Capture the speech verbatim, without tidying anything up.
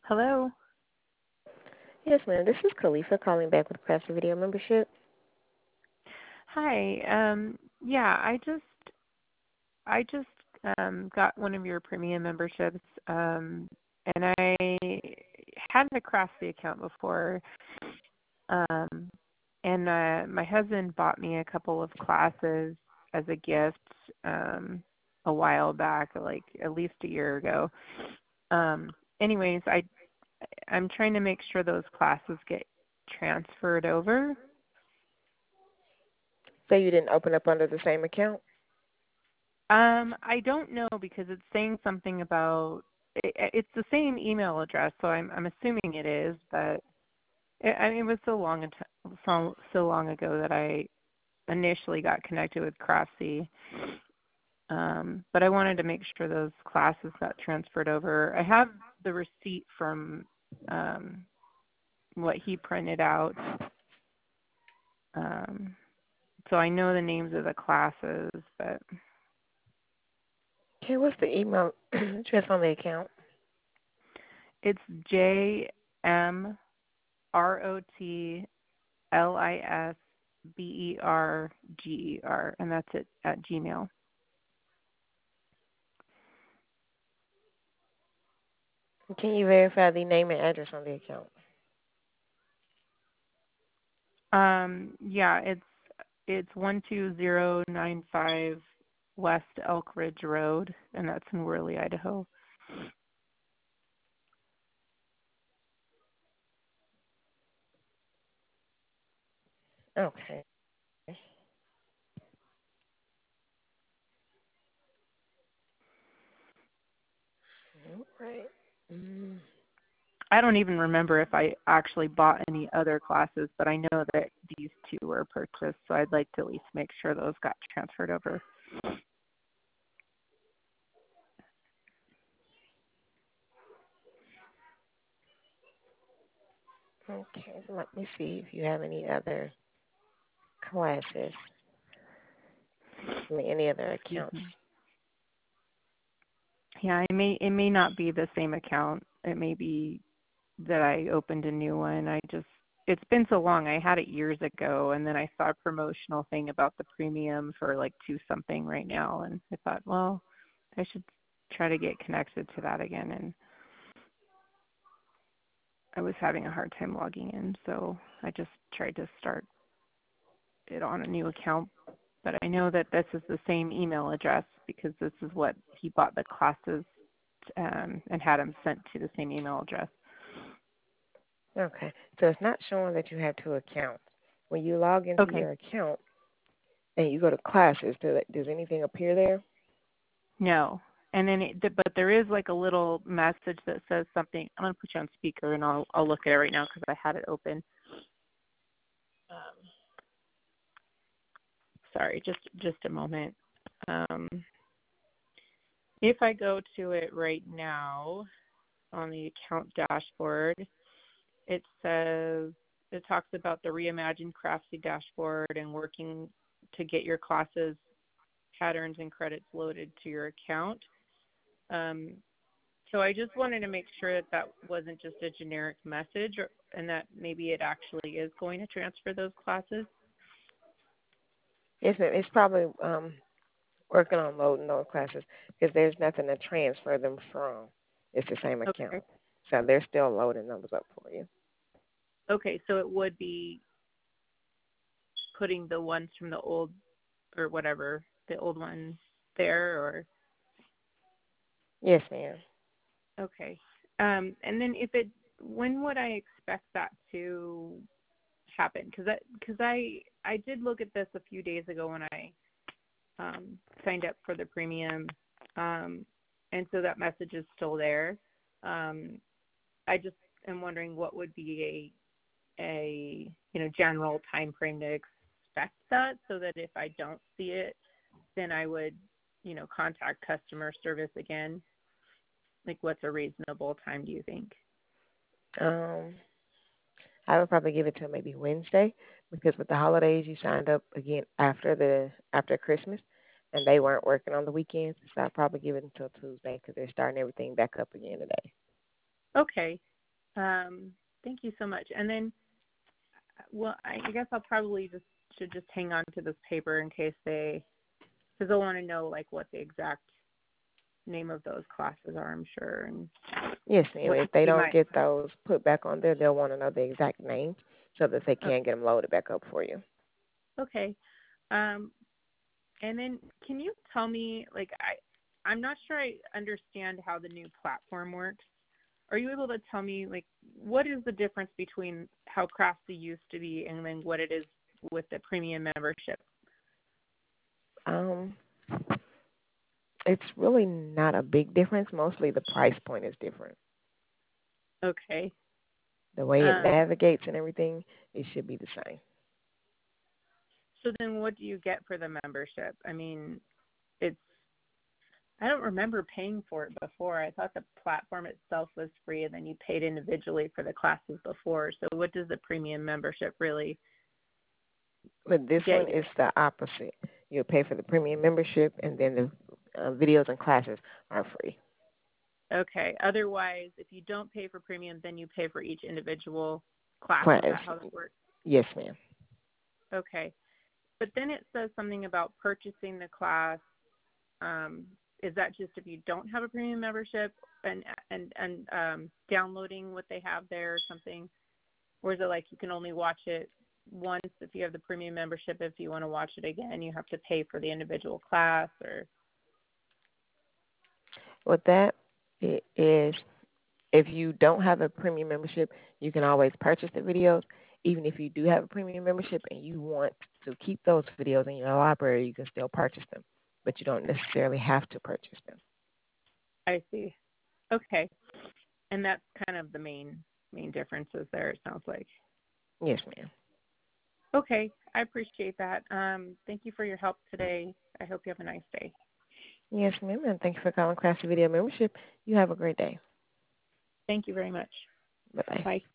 Hello. Yes, ma'am. This is Khalifa calling back with Craftsy Video Membership. Hi. Um, yeah, I just I just um, got one of your premium memberships, um, and I had a Craftsy account before, um, and uh, my husband bought me a couple of classes as a gift um, a while back, like at least a year ago. Um, anyways, I I'm trying to make sure those classes get transferred over. So you didn't open up under the same account? Um, I don't know because it's saying something about it, it's the same email address, so I'm I'm assuming it is, but it, I mean, it was so long a t- so so long ago that I initially got connected with Craftsy. Um, but I wanted to make sure those classes got transferred over. I have the receipt from um, what he printed out, um, so I know the names of the classes, but Okay, what's the email address on the account? it's J M R O T L I S B E R G E R, and that's it at Gmail. Can you verify the name and address on the account? Um, yeah, it's it's one two zero nine five West Elk Ridge Road, and that's in Worley, Idaho. Okay. All right. Mm. I don't even remember if I actually bought any other classes, but I know that these two were purchased, so I'd like to at least make sure those got transferred over. Okay, let me see if you have any other classes. I mean, any other Excuse accounts. me. Yeah, it may it may not be the same account. It may be that I opened a new one. I just it's been so long. I had it years ago, and then I saw a promotional thing about the premium for like two something right now, and I thought, well, I should try to get connected to that again. And I was having a hard time logging in, so I just tried to start it on a new account. But I know that this is the same email address because this is what he bought the classes um, and had them sent to the same email address. Okay, so it's not showing that you have two accounts. When you log into Okay. your account and you go to classes, does, does anything appear there? No. And then, it, but there is like a little message that says something. I'm gonna put you on speaker, and I'll I'll look at it right now because I had it open. Um, sorry, just just a moment. Um, if I go to it right now on the account dashboard, it says it talks about the reimagined Craftsy dashboard and working to get your classes, patterns, and credits loaded to your account. Um, So I just wanted to make sure that that wasn't just a generic message, or, and that maybe it actually is going to transfer those classes. It's, it's probably um, working on loading those classes because there's nothing to transfer them from. It's the same account. Okay. So they're still loading numbers up for you. Okay, so it would be putting the ones from the old, or whatever, the old ones there, or Yes, ma'am. okay. Um, and then if it, when would I expect that to happen? Because I, because I, I did look at this a few days ago when I um, signed up for the premium, um, and so that message is still there. Um, I just am wondering what would be a a you know general time frame to expect that, so that if I don't see it, then I would you know contact customer service again. Like, what's a reasonable time, do you think? Um, I would probably give it to maybe Wednesday because with the holidays you signed up again after the after Christmas, and they weren't working on the weekends. So I'd probably give it until Tuesday because they're starting everything back up again today. Okay. Um, thank you so much. And then, well, I guess I'll probably just should just hang on to this paper in case they, because they'll want to know like what the exact name of those classes are, I'm sure. And Yes, ma'am. what If they you don't might. get those put back on there, they'll want to know the exact names so that they Oh, can get them loaded back up for you. okay. Um, and then can you tell me, like, I, I'm not sure I understand how the new platform works. Are you able to tell me, like, what is the difference between how Craftsy used to be and then what it is with the premium membership? Um, it's really not a big difference. Mostly the price point is different. Okay. The way it Um, navigates and everything, it should be the same. so then what do you get for the membership? I mean, it's, I don't remember paying for it before. I thought the platform itself was free and then you paid individually for the classes before. So what does the premium membership really But this get one you? is the opposite. You'll pay for the premium membership, and then the uh, videos and classes are free. Okay. Otherwise, if you don't pay for premium, then you pay for each individual class. Class. Is that how that works? Yes, ma'am. Okay. But then it says something about purchasing the class. Um, is that just if you don't have a premium membership and and and um, downloading what they have there or something? Or is it like you can only watch it once if you have the premium membership? If you want to watch it again, you have to pay for the individual class, or With that, it is if you don't have a premium membership, you can always purchase the videos. Even if you do have a premium membership and you want to keep those videos in your library, you can still purchase them, but you don't necessarily have to purchase them. I see. Okay. And that's kind of the main main differences there, it sounds like. Yes, ma'am. Okay. I appreciate that. Um, thank you for your help today. I hope you have a nice day. Yes, ma'am, and thank you for calling Craftsy Video Membership. You have a great day. Thank you very much. Bye-bye. Bye.